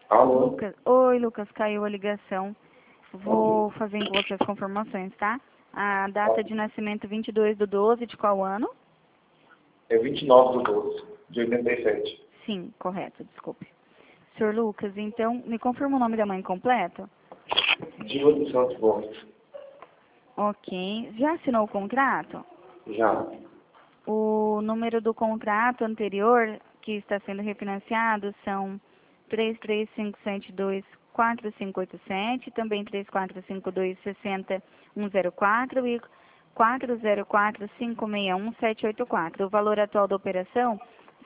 Alô? Lucas. Oi, Lucas, caiu a ligação. Vou fazer em você as confirmações, tá? A data de nascimento 22/12, de qual ano? É 29/12 de 87. Sim, correto, desculpe. Senhor Lucas, então, me confirma o nome da mãe completo? Diva dos Santos Gomes. Ok. Já assinou o contrato? Já. O número do contrato anterior, que está sendo refinanciado, são 335724587, também 345260-104 e 404561-784. O valor atual da operação,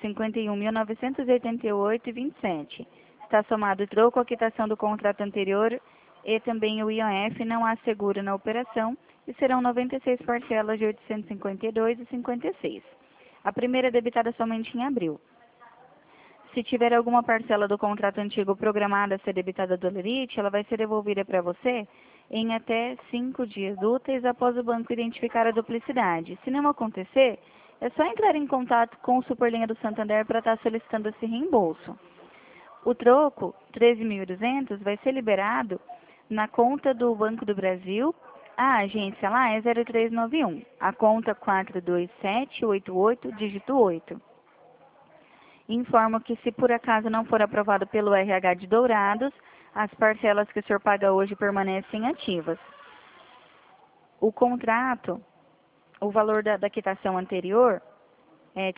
51.988,27. Está somado o troco, a quitação do contrato anterior e também o IOF. Não há seguro na operação e serão 96 parcelas de 852,56. A primeira debitada somente em abril. Se tiver alguma parcela do contrato antigo programada a ser debitada do Lerite, ela vai ser devolvida para você em até 5 dias úteis após o banco identificar a duplicidade. Se não acontecer, é só entrar em contato com o Superlinha do Santander para estar solicitando esse reembolso. O troco, 13.200, vai ser liberado na conta do Banco do Brasil. A agência lá é 0391. A conta 42788, dígito 8. Informo que, se por acaso não for aprovado pelo RH de Dourados, as parcelas que o senhor paga hoje permanecem ativas. O contrato, o valor da quitação anterior é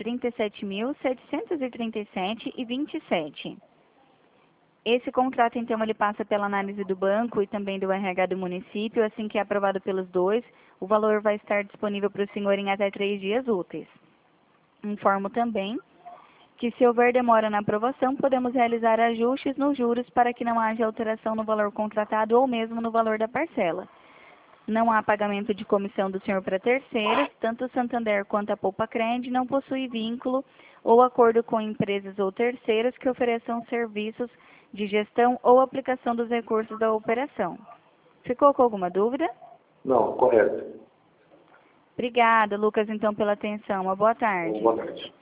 37.737,27. Esse contrato, então, ele passa pela análise do banco e também do RH do município. Assim que é aprovado pelos dois, o valor vai estar disponível para o senhor em até 3 dias úteis. Informo também que, se houver demora na aprovação, podemos realizar ajustes nos juros para que não haja alteração no valor contratado ou mesmo no valor da parcela. Não há pagamento de comissão do senhor para terceiros. Tanto o Santander quanto a Poupa-Cred não possuem vínculo ou acordo com empresas ou terceiros que ofereçam serviços de gestão ou aplicação dos recursos da operação. Ficou com alguma dúvida? Não, correto. Obrigada, Lucas, então, pela atenção. Uma boa tarde. Boa tarde.